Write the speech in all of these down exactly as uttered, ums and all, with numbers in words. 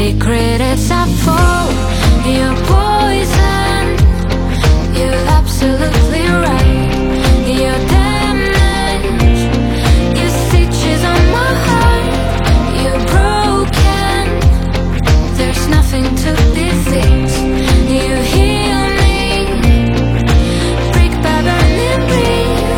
secret, it's a fall. You're poison, you're absolutely right. You're damage, your stitches on my heart. You're broken, there's nothing to be fixed. You heal me, brick by burning brick.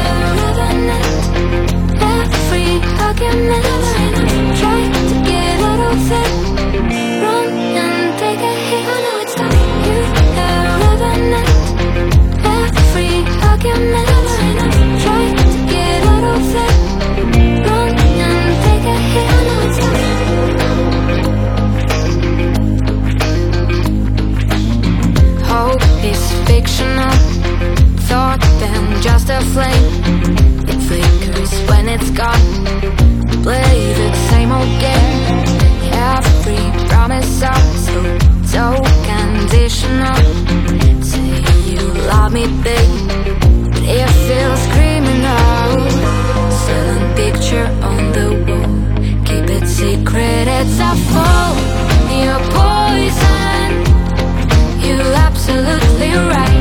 Every argument try to get out of it. Run and take a hit. I know it's tough. You irrelevant. Every argument try to get out of it. Run and take a hit. I know it's tough. Hope is fictional, thought then just a flame. It flickers when it's gone. Play the same old game. Every promise up so, so conditional. Say you love me, babe, but it feels criminal. Silent picture on the wall, keep it secret, it's a fall. You're poison, you're absolutely right.